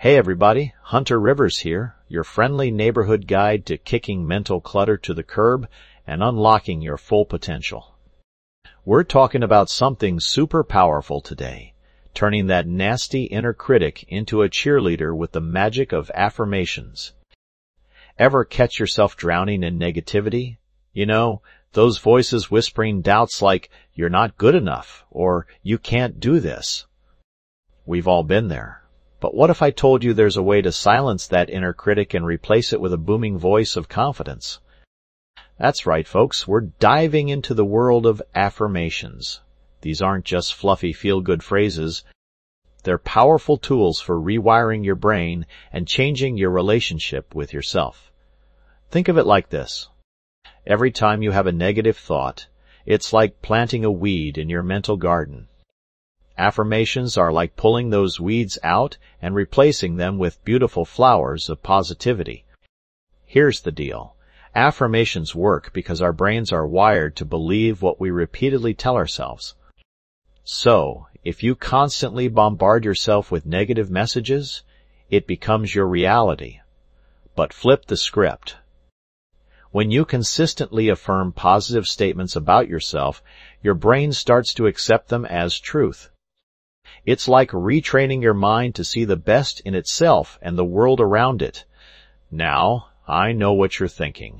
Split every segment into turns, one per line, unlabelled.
Hey everybody, Hunter Rivers here, your friendly neighborhood guide to kicking mental clutter to the curb and unlocking your full potential. We're talking about something super powerful today, turning that nasty inner critic into a cheerleader with the magic of affirmations. Ever catch yourself drowning in negativity? You know, those voices whispering doubts like, you're not good enough, or you can't do this. We've all been there. But what if I told you there's a way to silence that inner critic and replace it with a booming voice of confidence? That's right, folks. We're diving into the world of affirmations. These aren't just fluffy feel-good phrases. They're powerful tools for rewiring your brain and changing your relationship with yourself. Think of it like this. Every time you have a negative thought, it's like planting a weed in your mental garden. Affirmations are like pulling those weeds out and replacing them with beautiful flowers of positivity. Here's the deal. Affirmations work because our brains are wired to believe what we repeatedly tell ourselves. So, if you constantly bombard yourself with negative messages, it becomes your reality. But flip the script. When you consistently affirm positive statements about yourself, your brain starts to accept them as truth. It's like retraining your mind to see the best in itself and the world around it. Now, I know what you're thinking.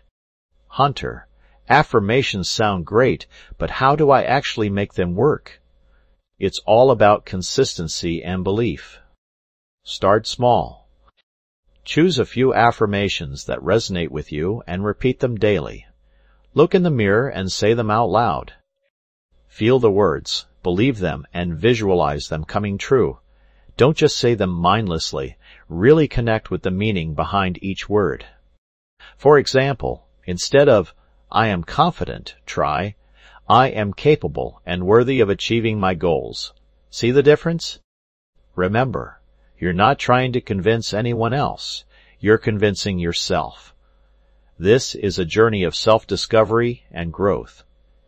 Hunter, affirmations sound great, but how do I actually make them work? It's all about consistency and belief. Start small. Choose a few affirmations that resonate with you and repeat them daily. Look in the mirror and say them out loud. Feel the words. Believe them and visualize them coming true. Don't just say them mindlessly. Really connect with the meaning behind each word. For example, instead of, I am confident, try, I am capable and worthy of achieving my goals. See the difference? Remember, you're not trying to convince anyone else. You're convincing yourself. This is a journey of self-discovery and growth.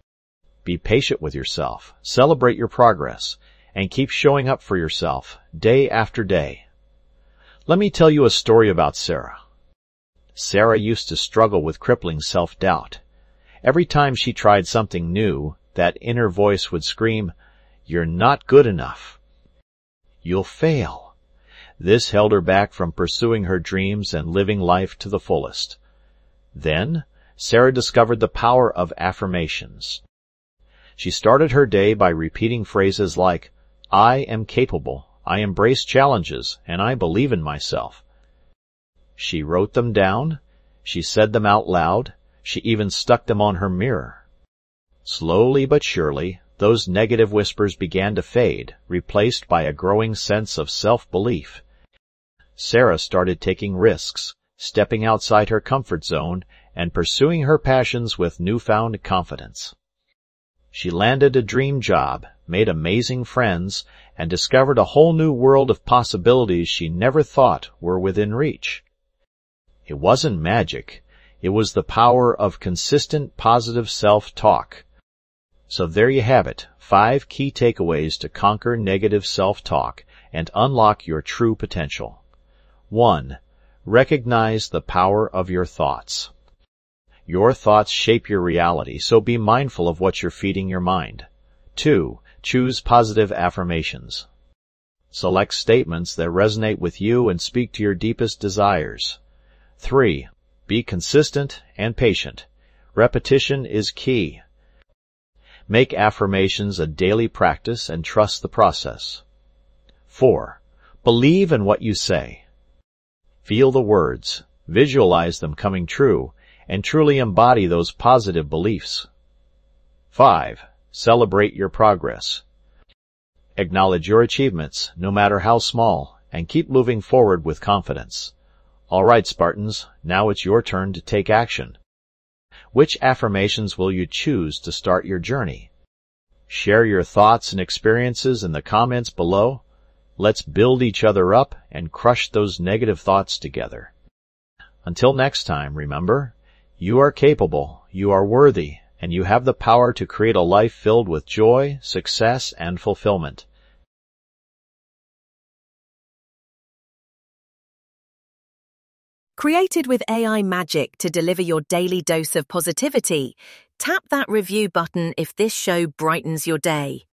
Be patient with yourself, celebrate your progress, and keep showing up for yourself, day after day. Let me tell you a story about Sarah. Sarah used to struggle with crippling self-doubt. Every time she tried something new, that inner voice would scream, "You're not good enough. You'll fail." This held her back from pursuing her dreams and living life to the fullest. Then, Sarah discovered the power of affirmations. She started her day by repeating phrases like, I am capable, I embrace challenges, and I believe in myself. She wrote them down, she said them out loud, she even stuck them on her mirror. Slowly but surely, those negative whispers began to fade, replaced by a growing sense of self-belief. Sarah started taking risks, stepping outside her comfort zone, and pursuing her passions with newfound confidence. She landed a dream job, made amazing friends, and discovered a whole new world of possibilities she never thought were within reach. It wasn't magic. It was the power of consistent positive self-talk. So there you have it, 5 key takeaways to conquer negative self-talk and unlock your true potential. 1. Recognize the power of your thoughts. Your thoughts shape your reality, so be mindful of what you're feeding your mind. 2. Choose positive affirmations. Select statements that resonate with you and speak to your deepest desires. 3. Be consistent and patient. Repetition is key. Make affirmations a daily practice and trust the process. 4. Believe in what you say. Feel the words, visualize them coming true, and truly embody those positive beliefs. 5. Celebrate your progress. Acknowledge your achievements, no matter how small, and keep moving forward with confidence. All right, Spartans, now it's your turn to take action. Which affirmations will you choose to start your journey? Share your thoughts and experiences in the comments below. Let's build each other up and crush those negative thoughts together. Until next time, remember, you are capable, you are worthy, and you have the power to create a life filled with joy, success, and fulfillment.
Created with AI magic to deliver your daily dose of positivity, tap that review button if this show brightens your day.